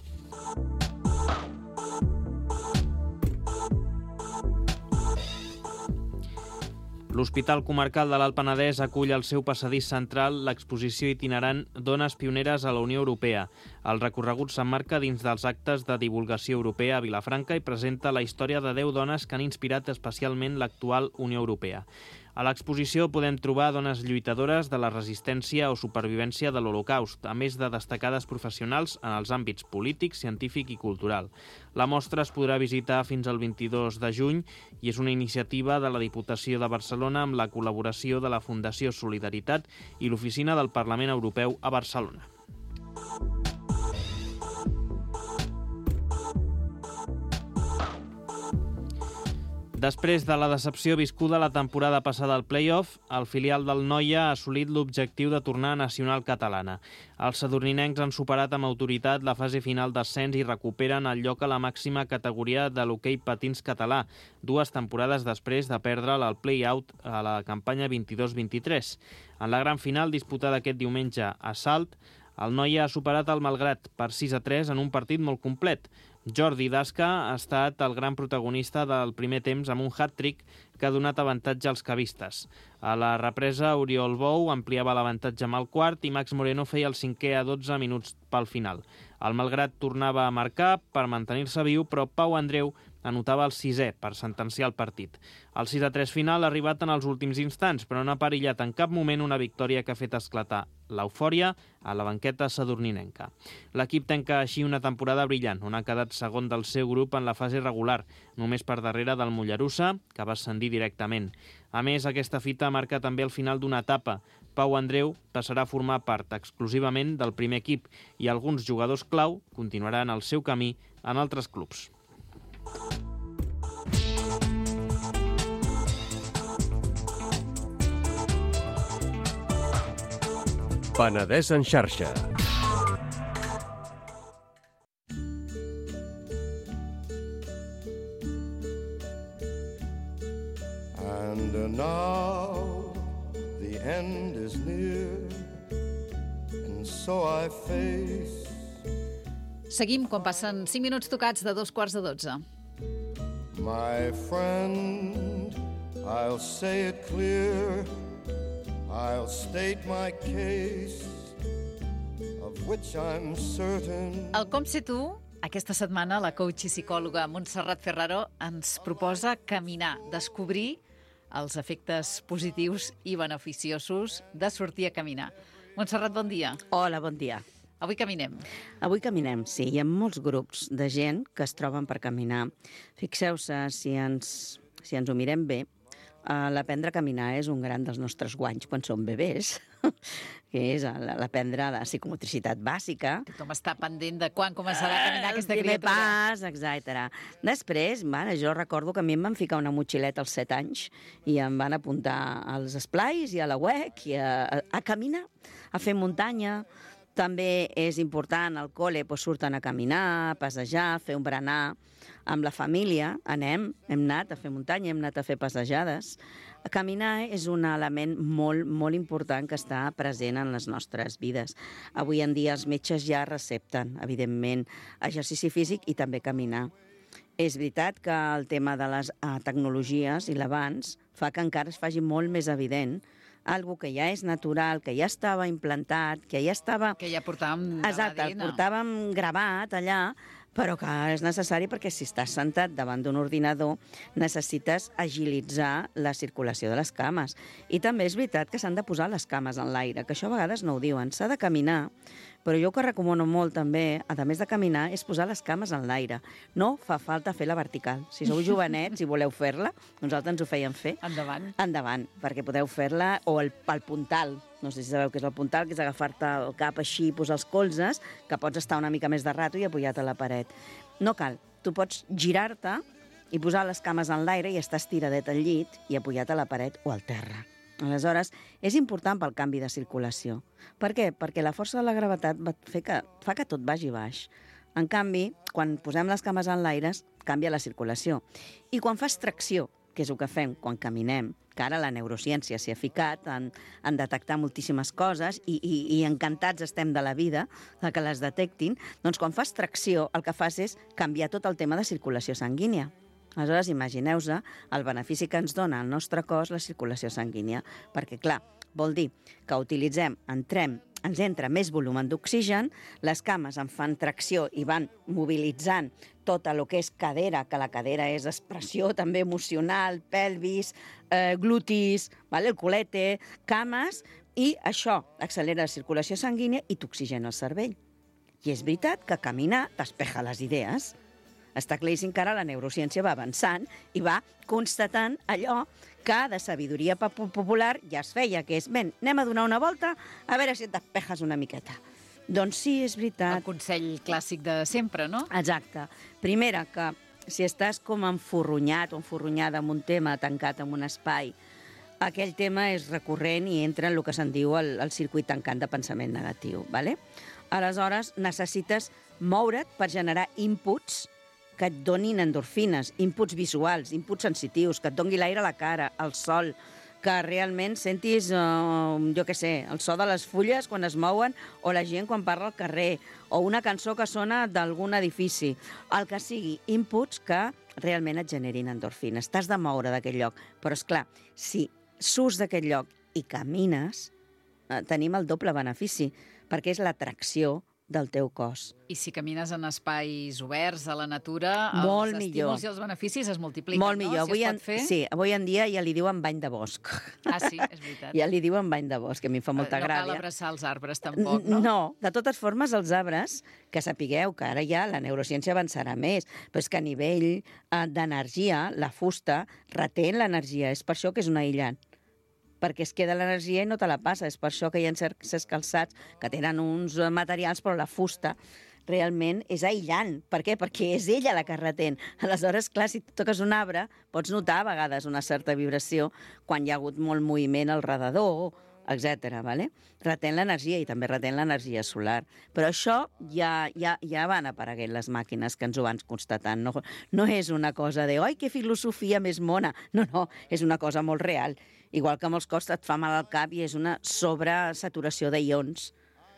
L'Hospital Comarcal de l'Alt Penedès acull al seu passadís central l'exposició itinerant Dones pioneres a la Unió Europea. El recorregut s'emmarca dins dels actes de divulgació europea a Vilafranca i presenta la història de deu dones que han inspirat especialment l'actual Unió Europea. A l'exposició podem trobar dones lluitadores de la resistència o supervivència de l'Holocaust, a més de destacades professionals en els àmbits polític, científic i cultural. La mostra es podrà visitar fins al vint-i-dos de juny i és una iniciativa de la Diputació de Barcelona amb la col·laboració de la Fundació Solidaritat i l'Oficina del Parlament Europeu a Barcelona. Després de la decepció viscuda la temporada passada al play-off, el filial del Noia ha assolit l'objectiu de tornar a Nacional Catalana. Els sadurninencs han superat amb autoritat la fase final d'ascens i recuperen el lloc a la màxima categoria de l'hoquei patins català, dues temporades després de perdre'l al play-out a la campanya vint-i-dos vint-i-tres. En la gran final, disputada aquest diumenge a Salt, el Noia ha superat el Malgrat per sis a tres en un partit molt complet. Jordi Dasca ha estat el gran protagonista del primer temps amb un hat-trick que ha donat avantatge als cavistes. A la represa, Oriol Bou ampliava l'avantatge amb el quart i Max Moreno feia el cinquè a dotze minuts pel final. El Malgrat tornava a marcar per mantenir-se viu, però Pau Andreu anotava el sisè per sentenciar el partit. El sis a tres final ha arribat en els últims instants, però no ha perillat en cap moment una victòria que ha fet esclatar l'eufòria a la banqueta sadurninenca. L'equip tanca així una temporada brillant, on ha quedat segon del seu grup en la fase regular, només per darrere del Mollerussa, que va ascendir directament. A més, aquesta fita marca també el final d'una etapa. Pau Andreu passarà a formar part exclusivament del primer equip i alguns jugadors clau continuaran el seu camí en altres clubs. Penedès en xarxa. And now the end is near, and so I face. Seguim quan passen cinc minuts tocats de dos quarts de dotze. My friend, I'll say it clear, I'll state my case, of which I'm certain. El Com sé tu Aquesta setmana la coach i psicòloga Montserrat Ferraro ens proposa caminar, descobrir els efectes positius i beneficiosos de sortir a caminar. Montserrat, bon dia. Hola, bon dia. Avui caminem. Avui caminem, sí. Hi ha molts grups de gent que es troben per caminar. Fixeu-se, si ens, si ens ho mirem bé, Uh, l'aprendre a caminar és un gran dels nostres guanys quan som bebès, que és l'aprendre la psicomotricitat bàsica. Tothom està pendent de quan començarà a caminar aquesta el primer criatura. pas, etcètera. Després, bueno, jo recordo que a mi em van ficar una motxileta als set anys i em van apuntar als esplais i a la U E C i a, a, a caminar, a fer muntanya. També és important, al col·le doncs, surten a caminar, a passejar, a fer un berenar. Amb la família anem, hem anat a fer muntanya, hem anat a fer passejades. Caminar és un element molt, molt important que està present en les nostres vides. Avui en dia els metges ja recepten, evidentment, exercici físic i també caminar. És veritat que el tema de les uh, tecnologies i l'avanç fa que encara es faci molt més evident algo que ja és natural, que ja estava implantat, que ja estava... Que ja portàvem de Exacte, l'A D el N. portàvem gravat allà, però que és necessari perquè si estàs sentat davant d'un ordinador necessites agilitzar la circulació de les cames. I també és veritat que s'han de posar les cames en l'aire, que això a vegades no ho diuen. S'ha de caminar, però jo que recomano molt també, a més de caminar, és posar les cames en l'aire. No fa falta fer la vertical. Si sou jovenets i voleu fer-la, nosaltres ens ho fèiem fer. Endavant. Endavant, perquè podeu fer-la, o el, el puntal. No sé si sabeu què és el puntal, que és agafar-te el cap així, posar els colzes, que pots estar una mica més de rato i apoyat a la paret. No cal. Tu pots girar-te i posar les cames en l'aire i estar estiradet al llit i apoyat a la paret o al terra. Aleshores, és important pel canvi de circulació. Per què? Perquè la força de la gravetat va fer que, fa que tot vagi baix. En canvi, quan posem les cames en l'aire, canvia la circulació. I quan fas tracció, que és el que fem quan caminem, que ara la neurociència s'hi ha ficat en, en detectar moltíssimes coses i, i, i encantats estem de la vida de que les detectin, doncs quan fas tracció el que fas és canviar tot el tema de circulació sanguínia. Aleshores, imagineu-vos el benefici que ens dona al nostre cos la circulació sanguínia, perquè, clar, vol dir que utilitzem, entrem, ens entra més volum d'oxigen, les cames en fan tracció i van mobilitzant tot el que és cadera, que la cadera és expressió també emocional, pelvis, eh, glutis, vale? El culete, cames, i això accelera la circulació sanguínia i t'oxigena el cervell. I és veritat que caminar t'espeja les idees. Està claríssim que ara la neurociència va avançant i va constatant allò que de sabidoria popular ja es feia, que és, ben, anem a donar una volta a veure si et despejes una miqueta. Doncs sí, és veritat. El consell clàssic de sempre, no? Exacte. Primera, que si estàs com enforronyat o enforronyada en un tema, tancat en un espai, aquell tema és recurrent i entra en el que se'n diu el, el circuit tancant de pensament negatiu. Vale? Aleshores, necessites moure't per generar inputs que et donin endorfines, inputs visuals, inputs sensitius, que et doni l'aire a la cara, el sol, que realment sentis, uh, jo què sé, el so de les fulles quan es mouen o la gent quan parla al carrer, o una cançó que sona d'algun edifici, el que sigui, inputs que realment et generin endorfines. T'has de moure d'aquest lloc. Però, és clar, si surts d'aquest lloc i camines, eh, tenim el doble benefici, perquè és l'atracció del teu cos. I si camines en espais oberts, a la natura, Molt els millor. estímuls i els beneficis es multipliquen, Molt no? millor. Si Avui es en, pot fer... sí, avui en dia ja li diuen bany de bosc. Ah, sí, és veritat. Ja li diuen bany de bosc, que a mi em fa molta no gràcia. cal abraçar els arbres, tampoc, no? No, de totes formes, els arbres, que sapigueu que ara ja la neurociència avançarà més, però és que a nivell eh, d'energia, la fusta retén l'energia, és per això que és un aïllant, perquè es queda l'energia i no te la passa. És per això que hi ha certs calçats que tenen uns materials, però la fusta realment és aïllant. Per què? Perquè és ella la que retén. Aleshores, clar, si toques un arbre, pots notar a vegades una certa vibració quan hi ha hagut molt moviment al redador, etcètera. Vale? Retén l'energia i també retén l'energia solar. Però això ja, ja, ja van apareguent les màquines que ens ho van constatant. No, no és una cosa de «Ai, que filosofia més mona!» No, no, és una cosa molt real. Igual que molts cops et fa mal al cap i és una sobresaturació d'ions.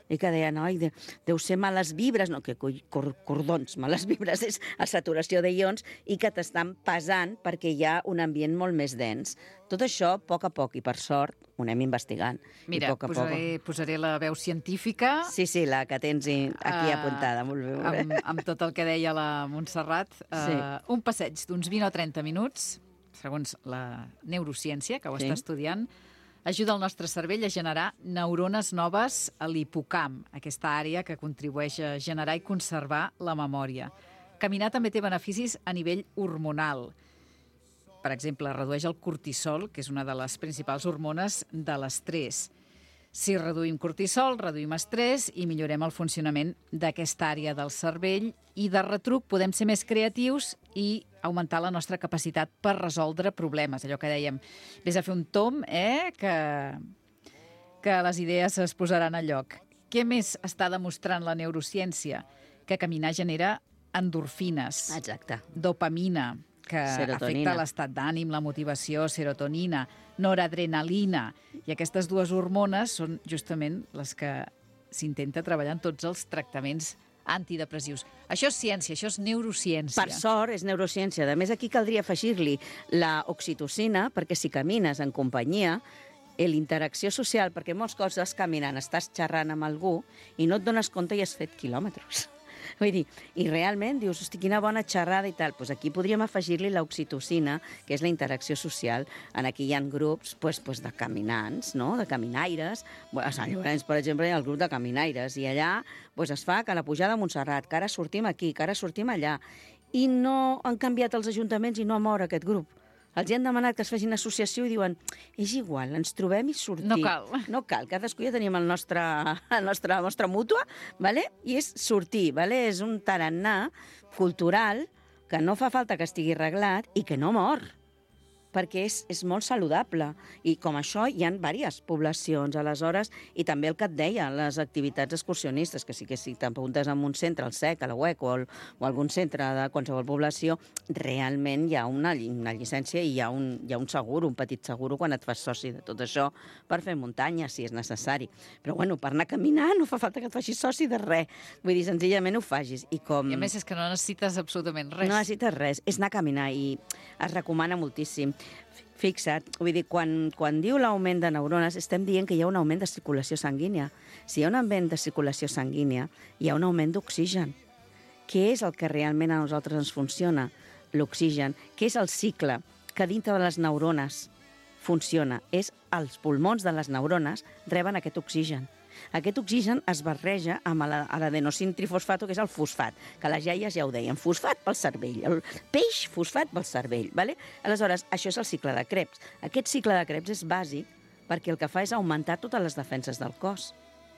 i que deien, oi, de, deu ser males vibres, no, que cor, cordons, males vibres és a saturació de ions i que t'estan pesant perquè hi ha un ambient molt més dens. Tot això, a poc a poc, i per sort, ho anem investigant. Mira, I poc a posaré, poc... posaré la veu científica. Sí, sí, la que tens aquí eh, apuntada, molt bé. Molt bé. Amb, amb tot el que deia la Montserrat. Eh, Sí. Un passeig d'uns vint o trenta minuts, segons la neurociència, que ho Sí. està estudiant, ajuda el nostre cervell a generar neurones noves a l'hipocamp, aquesta àrea que contribueix a generar i conservar la memòria. Caminar també té beneficis a nivell hormonal. Per exemple, redueix el cortisol, que és una de les principals hormones de l'estrès. Si reduïm cortisol, reduïm estrès i millorem el funcionament d'aquesta àrea del cervell i de retruc podem ser més creatius i augmentar la nostra capacitat per resoldre problemes. Allò que dèiem, vés a fer un tom, eh, que, que les idees es posaran a lloc. Què més està demostrant la neurociència? Que caminar genera endorfines, Exacte. dopamina, que Serotonina. afecta l'estat d'ànim, la motivació, serotonina, noradrenalina. I aquestes dues hormones són justament les que s'intenta treballar en tots els tractaments antidepressius. Això és ciència, això és neurociència. Per sort, és neurociència. A més, aquí caldria afegir-li la oxitocina, perquè si camines en companyia, eh, l'interacció social, perquè molts cops vas caminant, estàs xerrant amb algú i no et dones compte i has fet quilòmetres. Vull dir, i realment dius, hosti, quina bona xerrada i tal. Pues aquí podríem afegir-li l'oxitocina, que és la interacció social. En aquí hi ha grups pues, pues de caminants, no? De caminaires. A Sant Llorenç, per exemple, hi ha el grup de caminaires i allà pues, es fa que la pujada a Montserrat, que ara sortim aquí, que ara sortim allà. I no han canviat els ajuntaments i no mor aquest grup. Els hi han demanat que es facin associació i diuen és igual, ens trobem i sortim. No cal. No cal, cadascú ja tenim el nostre, el nostre, la nostra mútua, vale? I és sortir, vale? És un tarannà cultural que no fa falta que estigui arreglat i que no mor, perquè és, és molt saludable. I com això hi ha diverses poblacions, aleshores, i també el que et deia, les activitats excursionistes, que sí que si t'apuntes en un centre, al S E C, a la U E C o, el, o algun centre de qualsevol població, realment hi ha una, una llicència i hi ha, un, hi ha un seguro, un petit seguro quan et fas soci de tot això per fer muntanya, si és necessari. Però bueno, per anar a caminar no fa falta que et facis soci de res. Vull dir, senzillament ho facis. I, com... I a més és que no necessites absolutament res. No necessites res, és anar a caminar i es recomana moltíssim. Fixa't, vull dir, quan, quan diu l'augment de neurones, estem dient que hi ha un augment de circulació sanguínia. Si hi ha un augment de circulació sanguínia, hi ha un augment d'oxigen. Què és el que realment a nosaltres ens funciona? L'oxigen. Què és el cicle que dintre de les neurones funciona? És els pulmons de les neurones reben aquest oxigen. Aquest oxigen es barreja amb l'adenosín trifosfato, que és el fosfat, que les iaies ja ho deien, fosfat pel cervell, el peix fosfat pel cervell. Vale? Aleshores, això és el cicle de Krebs. Aquest cicle de Krebs és bàsic perquè el que fa és augmentar totes les defenses del cos.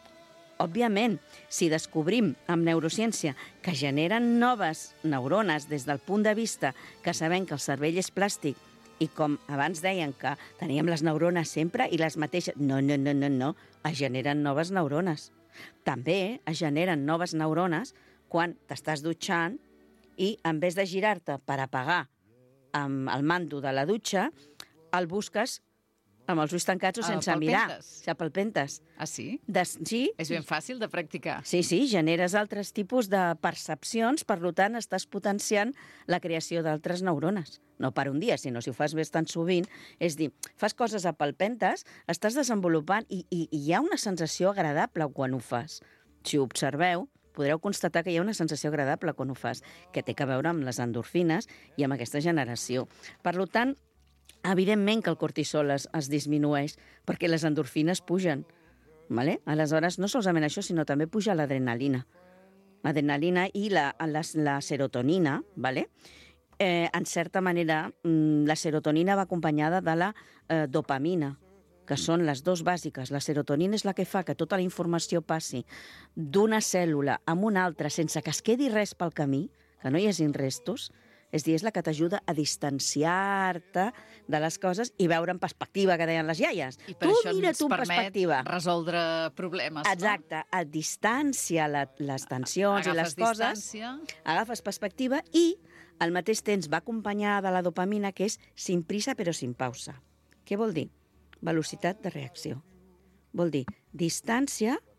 Òbviament, si descobrim amb neurociència que generen noves neurones des del punt de vista que sabem que el cervell és plàstic i com abans deien que teníem les neurones sempre i les mateixes... No, no, no, no, no. Es generen noves neurones. També es generen noves neurones quan t'estàs dutxant i en vez de girar-te per apagar amb el mando de la dutxa, el busques amb els ulls tancats o Ah, sense mirar. palpentes. S'apalpentes. Ah, sí? Des... Sí, És ben fàcil de practicar. Sí, sí, generes altres tipus de percepcions, per tant, estàs potenciant la creació d'altres neurones. No per un dia, sinó si ho fas més tan sovint, és dir, fas coses a palpentes, estàs desenvolupant i, i, i hi ha una sensació agradable quan ho fas. Si ho observeu, podreu constatar que hi ha una sensació agradable quan ho fas, que té a veure amb les endorfines i amb aquesta generació. Per tant, evidentment que el cortisol es, es disminueix perquè les endorfines pugen. Vale? Aleshores, no solament això, sinó també puja l'adrenalina. L'adrenalina i la, la, la serotonina, vale? eh, en certa manera, la serotonina va acompanyada de la eh, dopamina, que són les dues bàsiques. La serotonina és la que fa que tota la informació passi d'una cèl·lula a una altra sense que es quedi res pel camí, que no hi hagin restos. És dir, és la que t'ajuda a distanciar-te de les coses i veure en perspectiva, que deien les iaies. I per tu això mira ens tu en permet perspectiva. resoldre problemes. Exacte, et distancia la, les tensions i les Agafes coses, distància. agafes perspectiva i al mateix temps va acompanyada de la dopamina, que és sin prisa però sin pausa. Què vol dir? Velocitat de reacció. Vol dir distància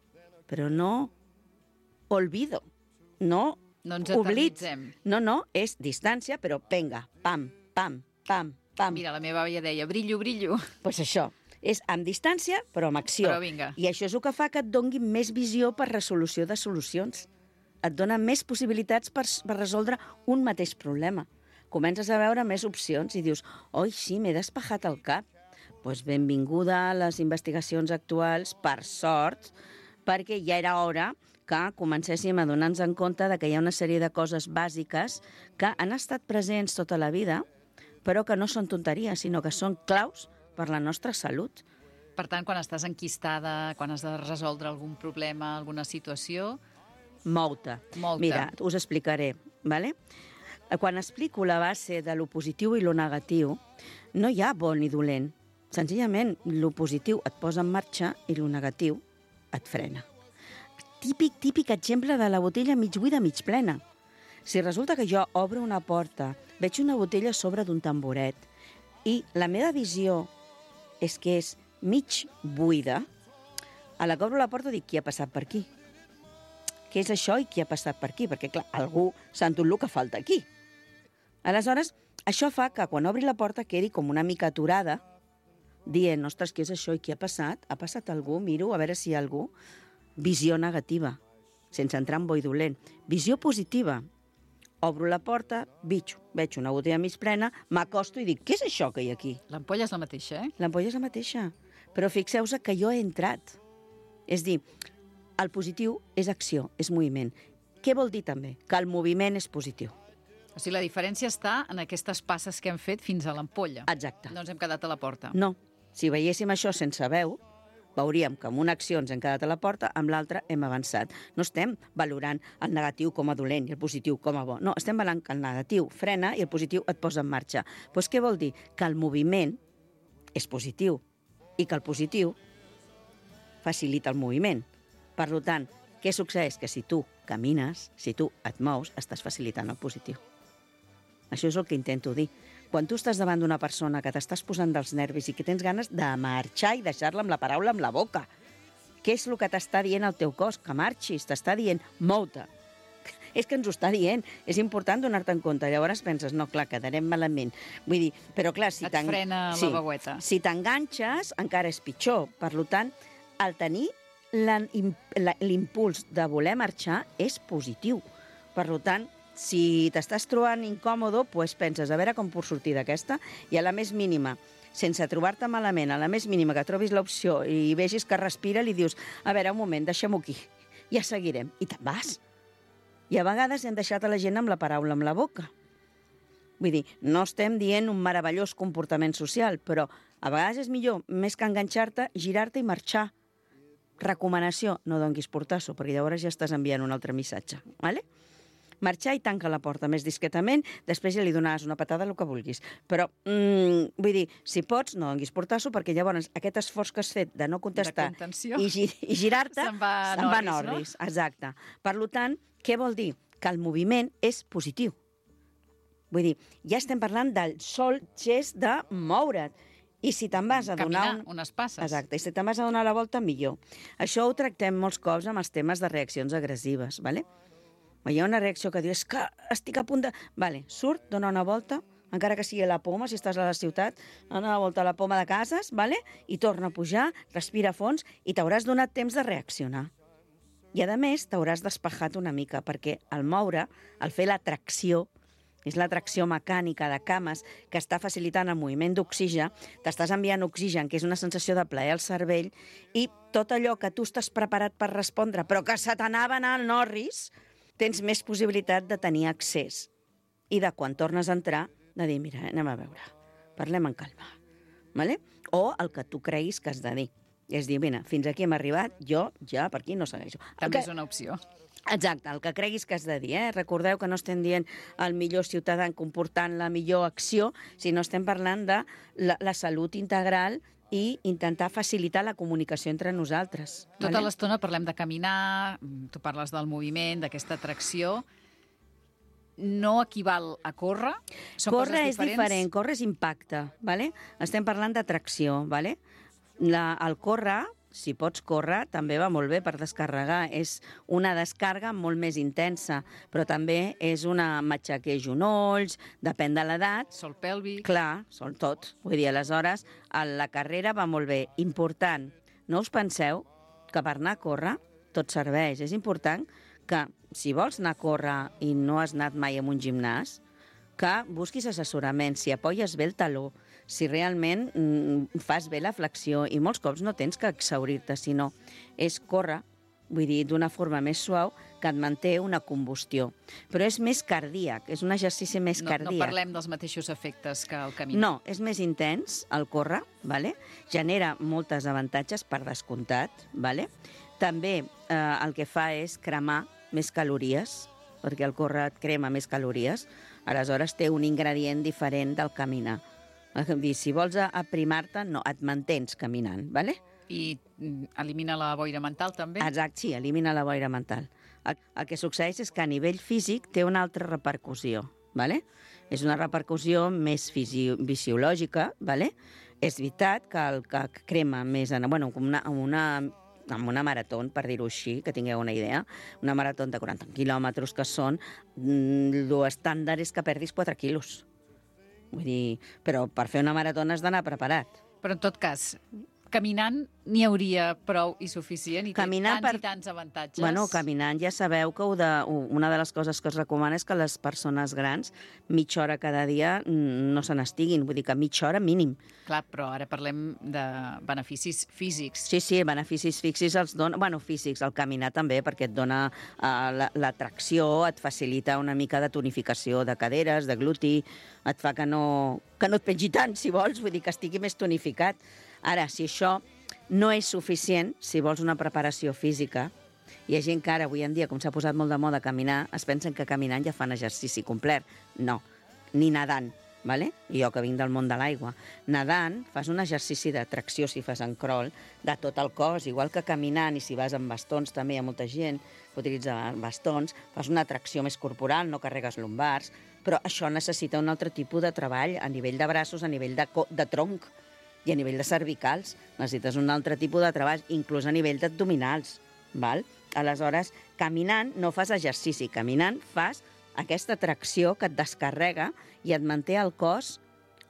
però no olvido, no, No ens oblits. eternitzem. No, no, és distància, però venga, pam, pam, pam, pam. Mira, la meva àvia deia, brillo, brillo. Doncs pues això, és amb distància, però amb acció. Però vinga. I això és el que fa que et dongui més visió per resolució de solucions. Et dona més possibilitats per, per resoldre un mateix problema. Comences a veure més opcions i dius, oi, sí, m'he despejat el cap. Doncs pues benvinguda a les investigacions actuals, per sort, perquè ja era hora que comencéssim a donar-nos en compte de que hi ha una sèrie de coses bàsiques que han estat presents tota la vida, però que no són tonteries, sinó que són claus per la nostra salut. Per tant, quan estàs enquistada, quan has de resoldre algun problema, alguna situació... Mou-te. Mou-te. Mira, us explicaré, ¿vale? Quan explico la base de lo positiu i lo negatiu, no hi ha bo ni dolent. Senzillament, lo positiu et posa en marxa i lo negatiu et frena. Típic, típic exemple de la botella mig buida, mig plena. Si resulta que jo obro una porta, veig una botella a sobre d'un tamboret i la meva visió és que és mig buida, a la que obro la porta dic, qui ha passat per aquí? Què és això i qui ha passat per aquí? Perquè, clar, algú s'ha endut el que falta aquí. Aleshores, això fa que quan obri la porta quedi com una mica aturada, dient, ostres, què és això i qui ha passat? Ha passat algú? Miro a veure si hi ha algú. Visió negativa, sense entrar en bo i dolent. Visió positiva. Obro la porta, veig, veig una botella mig plena, m'acosto i dic, què és això que hi ha aquí? L'ampolla és la mateixa, eh? L'ampolla és la mateixa, però fixeu-vos que jo he entrat. És dir, el positiu és acció, és moviment. Què vol dir també? Que el moviment és positiu. O sigui, la diferència està en aquestes passes que hem fet fins a l'ampolla. Exacte. No ens hem quedat a la porta. No, si veiéssim això sense veu, veuríem que amb una acció ens hem quedat a la porta, amb l'altra hem avançat. No estem valorant el negatiu com a dolent i el positiu com a bo. No, estem valorant que el negatiu frena i el positiu et posa en marxa. Doncs què vol dir? Que el moviment és positiu i que el positiu facilita el moviment. Per tant, què succeeix? Que si tu camines, si tu et mous, estàs facilitant el positiu. Això és el que intento dir. Quan tu estàs davant d'una persona que t'estàs posant dels nervis i que tens ganes de marxar i deixar-la amb la paraula amb la boca, què és el que t'està dient el teu cos? Que marxis, t'està dient, mou-te. És que ens ho està dient, és important donar-te en compte. Llavors penses, no, clar, quedarem malament. Vull dir, però clar, si Et frena la sí, veueta. Si t'enganxes, encara és pitjor. Per tant, el tenir la- la- l'impuls de voler marxar és positiu. Per tant, si t'estàs trobant incòmodo, doncs penses, a veure com puc sortir d'aquesta, i a la més mínima, sense trobar-te malament, a la més mínima que trobis l'opció i vegis que respira, li dius, a veure, un moment, deixem-ho aquí, ja seguirem, i te'n vas. I a vegades hem deixat a la gent amb la paraula amb la boca. Vull dir, no estem dient un meravellós comportament social, però a vegades és millor, més que enganxar-te, girar-te i marxar. Recomanació, no donguis portasso, perquè llavors ja estàs enviant un altre missatge, ¿vale? Marxar i tanca la porta més discretament, després ja li donaràs una patada, el que vulguis. Però, mm, vull dir, si pots, no donguis portasso, perquè llavors aquest esforç que has fet de no contestar De contenció. i, gi i girar-te, Se'n va se'n va Norris, no? Norris. Exacte. Per tant, què vol dir? Que el moviment és positiu. Vull dir, ja estem parlant del sol gest de moure't. I si te'n vas a donar... Caminar unes passes. Exacte, i si te'n vas a donar la volta, millor. Això ho tractem molts cops amb els temes de reaccions agressives, ¿vale? Hi ha una reacció que diu, és que estic a punt de... Vale, surt, dona una volta, encara que sigui a la poma, si estàs a la ciutat, dona una volta a la poma de cases, vale? I torna a pujar, respira a fons, i t'hauràs donat temps de reaccionar. I, a més, t'hauràs despejat una mica, perquè al moure, al fer la tracció, és la tracció mecànica de cames que està facilitant el moviment d'oxigen, t'estàs enviant oxigen, que és una sensació de plaer al cervell, i tot allò que tu estàs preparat per respondre, però que se t'anava a anar al Norris, tens més possibilitat de tenir accés. I de quan tornes a entrar, de dir, mira, anem a veure, parlem en calma. Vale? O el que tu creguis que has de dir. És dir, mira, fins aquí hem arribat, jo ja per aquí no segueixo. També que... és una opció. Exacte, el que creguis que has de dir. Eh? Recordeu que no estem dient el millor ciutadà comportant la millor acció, sinó estem parlant de la, la salut integral i intentar facilitar la comunicació entre nosaltres. Tota vale? l'estona parlem de caminar, tu parles del moviment, d'aquesta atracció. No equival a córrer? Són Córrer coses és diferents? diferent, córrer és impacte. Vale? Estem parlant d'atracció. Vale? La, el córrer si pots córrer, també va molt bé per descarregar. És una descàrrega molt més intensa, però també és una matxaquer genolls, depèn de l'edat. Sol pèlvic. Clar, sol tot. Vull dir, aleshores, a la carrera va molt bé. Important, no us penseu que per anar a córrer tot serveix. És important que, si vols anar a córrer i no has anat mai a un gimnàs, que busquis assessorament, si apoyes bé el taló, si realment mm, fas bé la flexió, i molts cops no tens que exhaurir-te, sinó és córrer, vull dir, d'una forma més suau, que et manté una combustió. Però és més cardíac, és un exercici més No, cardíac. no parlem dels mateixos efectes que el camí. No, és més intens el córrer, vale? Genera moltes avantatges per descomptat. Vale? També eh, el que fa és cremar més calories, perquè el córrer et crema més calories, aleshores té un ingredient diferent del caminar. És a dir, si vols aprimar-te, no, et mantens caminant, vale? I mm, elimina la boira mental, també? Exacte, sí, elimina la boira mental. El, el que succeeix és que a nivell físic té una altra repercussió, vale? És una repercussió més fisi fisiològica, vale? És veritat que el que crema més... En, bueno, com una, una, amb una marató, per dir-ho així, que tingueu una idea, una marató de quaranta quilòmetres que són, l'estàndard és que perdis quatre quilos. Vull dir, però per fer una marató has d'anar preparat. Però en tot cas, caminant n'hi hauria prou i suficient i té Caminar tants per- i tants avantatges. Bueno, caminant ja sabeu que ho de, una de les coses que es recomana és que les persones grans mitja hora cada dia mm, no se n'estiguin, vull dir que mitja hora mínim. Clar, però ara parlem de beneficis físics. Sí, sí, beneficis físics els dona... Bueno, físics, el caminar també, perquè et dona uh, la, la tracció, et facilita una mica de tonificació de caderes, de gluti, et fa que no, que no et pengi tant, si vols, vull dir que estigui més tonificat. Ara, si això no és suficient, si vols una preparació física, hi ha gent que ara, avui en dia, com s'ha posat molt de moda caminar, es pensen que caminant ja fan exercici complet. No, ni nedant, vale? Jo que vinc del món de l'aigua. Nedant fas un exercici de tracció, si fas en crawl, de tot el cos, igual que caminant, i si vas amb bastons, també hi ha molta gent que utilitza bastons, fas una tracció més corporal, no carregues lumbars, però això necessita un altre tipus de treball a nivell de braços, a nivell de, de tronc, i a nivell de cervicals necessites un altre tipus de treball, inclús a nivell d'abdominals. Val? Aleshores, caminant no fas exercici, caminant fas aquesta tracció que et descarrega i et manté el cos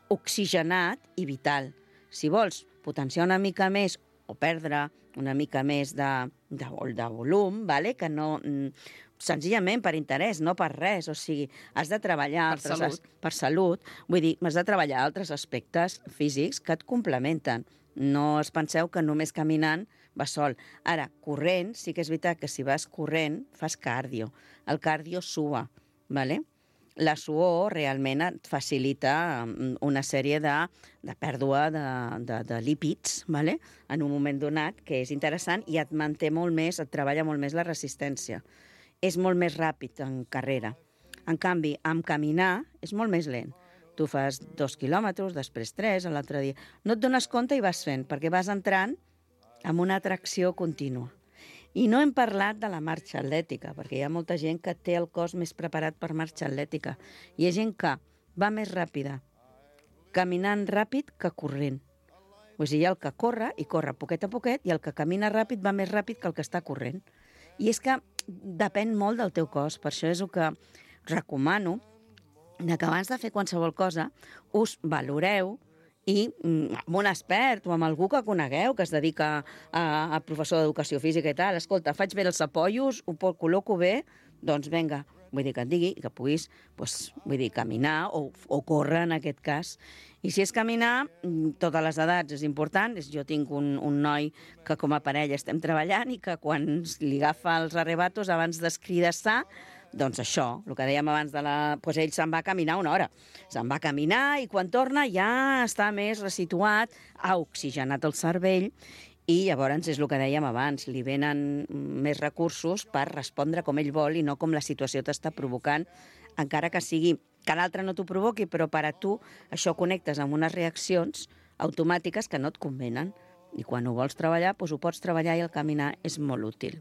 oxigenat i vital. Si vols potenciar una mica més o perdre una mica més de, de, de volum, vale? Que no... senzillament per interès, no per res, o sigui, has de treballar... Per altres salut. as- Per salut, vull dir, has de treballar altres aspectes físics que et complementen. No es penseu que només caminant va sol. Ara, corrent, sí que és veritat que si vas corrent, fas cardio. El cardio sua, vale? La suor realment et facilita mm, una sèrie de, de pèrdua de, de, de lípids, vale? En un moment donat, que és interessant, i et manté molt més, et treballa molt més la resistència. És molt més ràpid en carrera. En canvi, amb caminar és molt més lent. Tu fas dos quilòmetres, després tres, l'altre dia. No et dones compte i vas fent, perquè vas entrant amb una atracció contínua. I no hem parlat de la marxa atlètica, perquè hi ha molta gent que té el cos més preparat per marxa atlètica. Hi ha gent que va més ràpida caminant ràpid que corrent. O sigui, hi ha el que corre i corre poquet a poquet, i el que camina ràpid va més ràpid que el que està corrent. I és que depèn molt del teu cos, per això és el que recomano, de que abans de fer qualsevol cosa us valoreu i mm, amb un expert o amb algú que conegueu, que es dedica a, a professor d'educació física i tal, escolta, faig bé els apoyos, ho po- col·loco bé, doncs vinga, vull dir que et digui, que puguis doncs, vull dir, caminar o, o córrer en aquest cas. I si és caminar, mm, totes les edats és important. Jo tinc un, un noi que com a parella estem treballant i que quan li agafa els arrebatos abans d'escridassar, doncs això, el que dèiem abans de la... Doncs ell se'n va caminar una hora. Se'n va caminar i quan torna ja està més resituat, ha oxigenat el cervell i llavors és el que dèiem abans, li venen més recursos per respondre com ell vol i no com la situació t'està provocant, encara que sigui que l'altre no t'ho provoqui, però per a tu això connectes amb unes reaccions automàtiques que no et convenen. I quan ho vols treballar, doncs ho pots treballar i el caminar és molt útil.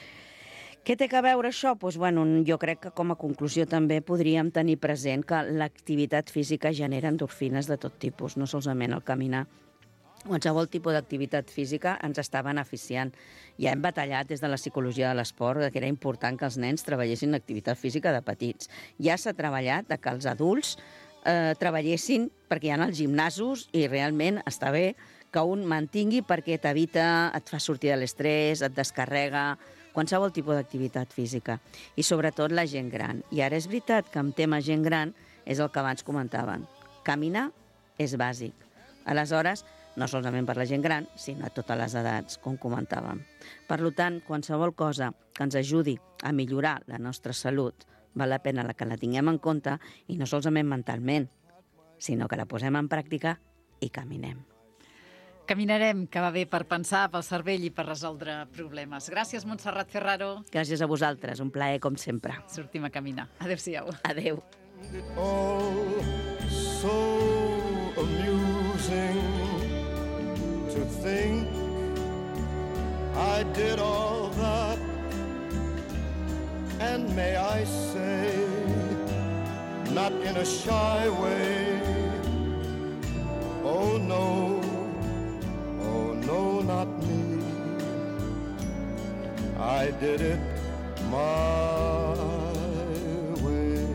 Què té que veure això? Doncs, bueno, jo crec que com a conclusió també podríem tenir present que l'activitat física genera endorfines de tot tipus, no solament el caminar. qualsevol tipus d'activitat física ens està beneficiant. Ja hem batallat des de la psicologia de l'esport que era important que els nens treballessin activitat física de petits. Ja s'ha treballat que els adults eh, treballessin perquè hi ha els gimnasos i realment està bé que un mantingui perquè t'evita, et fa sortir de l'estrès, et descarrega, qualsevol tipus d'activitat física. I sobretot la gent gran. I ara és veritat que en tema gent gran és el que abans comentaven. Caminar és bàsic. Aleshores, no solament per la gent gran, sinó a totes les edats, com comentàvem. Per tant, qualsevol cosa que ens ajudi a millorar la nostra salut val la pena que la tinguem en compte i no solament mentalment, sinó que la posem en pràctica i caminem. Caminarem, que va bé per pensar, pel cervell i per resoldre problemes. Gràcies, Montserrat Ferraro. Gràcies a vosaltres, un plaer com sempre. Sortim a caminar. Adéu-siau. Adéu. Oh, so amusing to think I did all that, and may I say, not in a shy way, oh no, oh no, not me, I did it my way.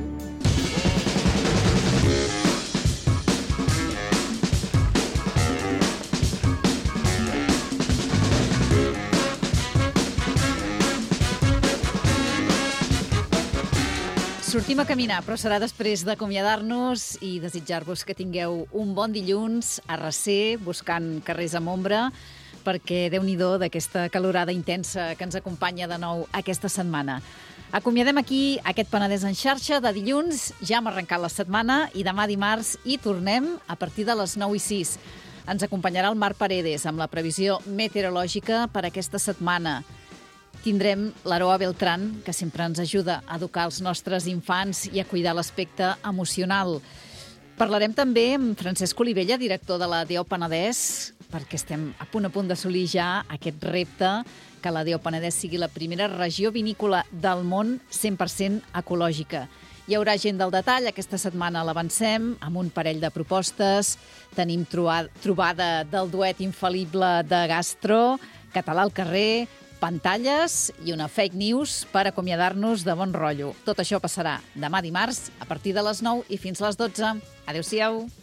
Sortim a caminar, però serà després d'acomiadar-nos i desitjar-vos que tingueu un bon dilluns a recer, buscant carrers amb ombra, perquè Déu-n'hi-do d'aquesta calorada intensa que ens acompanya de nou aquesta setmana. Acomiadem aquí aquest Penedès en xarxa de dilluns, ja hem arrencat la setmana i demà dimarts hi tornem a partir de les nou i sis. Ens acompanyarà el Marc Paredes amb la previsió meteorològica per aquesta setmana. Tindrem l'Aroa Beltrán, que sempre ens ajuda a educar els nostres infants i a cuidar l'aspecte emocional. Parlarem també amb Francesc Olivella, director de la D O Penedès, perquè estem a punt a punt d'assolir ja aquest repte que la D O Penedès sigui la primera regió vinícola del món cent per cent ecològica. Hi haurà gent del detall, aquesta setmana l'avancem amb un parell de propostes. Tenim trobada del duet infal·lible de Gastro, Català al carrer, pantalles i una fake news per acomiadar-nos de bon rotllo. Tot això passarà demà dimarts a partir de les nou i fins les dotze. Adéu-siau.